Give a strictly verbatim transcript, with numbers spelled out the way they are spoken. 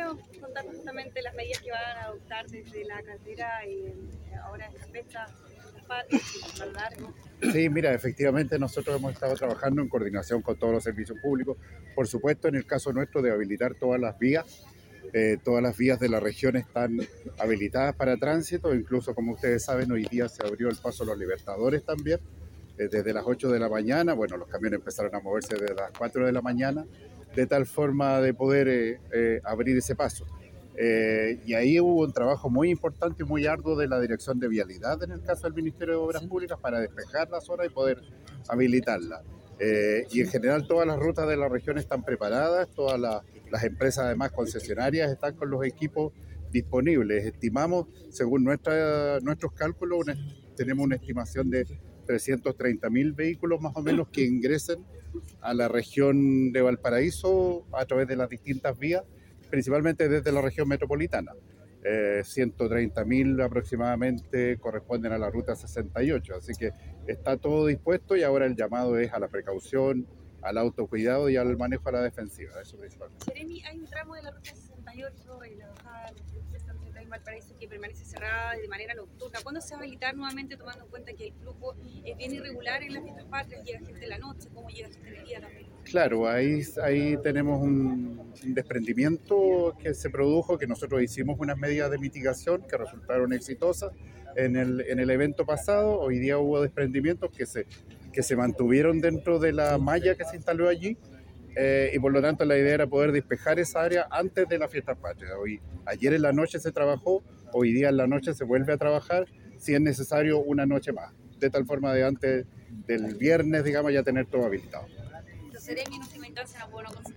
podría contarnos justamente las medidas que van a adoptar desde la cartera y ahora en esta fecha, las patrias y más largo? Sí, mira, efectivamente nosotros hemos estado trabajando en coordinación con todos los servicios públicos, por supuesto en el caso nuestro de habilitar todas las vías. Eh, todas las vías de la región están habilitadas para tránsito, incluso como ustedes saben hoy día se abrió el paso a los Libertadores también, eh, desde las ocho de la mañana, bueno, los camiones empezaron a moverse desde las cuatro de la mañana, de tal forma de poder eh, eh, abrir ese paso. Eh, y ahí hubo un trabajo muy importante y muy arduo de la Dirección de Vialidad, en el caso del Ministerio de Obras Públicas, para despejar la zona y poder habilitarla. Eh, y en general todas las rutas de la región están preparadas, todas las, las empresas además concesionarias están con los equipos disponibles. Estimamos, según nuestra, nuestros cálculos, una, tenemos una estimación de trescientos treinta mil vehículos más o menos que ingresen a la región de Valparaíso a través de las distintas vías, principalmente desde la región metropolitana. Eh, ciento treinta mil aproximadamente corresponden a la ruta sesenta y ocho, así que está todo dispuesto y ahora el llamado es a la precaución, al autocuidado y al manejo a la defensiva, eso principalmente. Jeremy, hay un tramo de la ruta sesenta y ocho en la bajada de San José en Valparaíso que permanece cerrada de manera nocturna. ¿Cuándo se va a habilitar nuevamente, tomando en cuenta que el flujo es bien irregular en las fiestas patrias? Llega gente en la noche, ¿cómo llega gente en el día también? Claro, ahí, ahí tenemos un, un desprendimiento que se produjo, que nosotros hicimos unas medidas de mitigación que resultaron exitosas en el, en el evento pasado. Hoy día hubo desprendimientos que se, que se mantuvieron dentro de la malla que se instaló allí, eh, y por lo tanto la idea era poder despejar esa área antes de la fiesta patria. Hoy, ayer en la noche se trabajó, hoy día en la noche se vuelve a trabajar, si es necesario una noche más, de tal forma de antes del viernes, digamos, ya tener todo habilitado. Seremi en última instancia no puedo no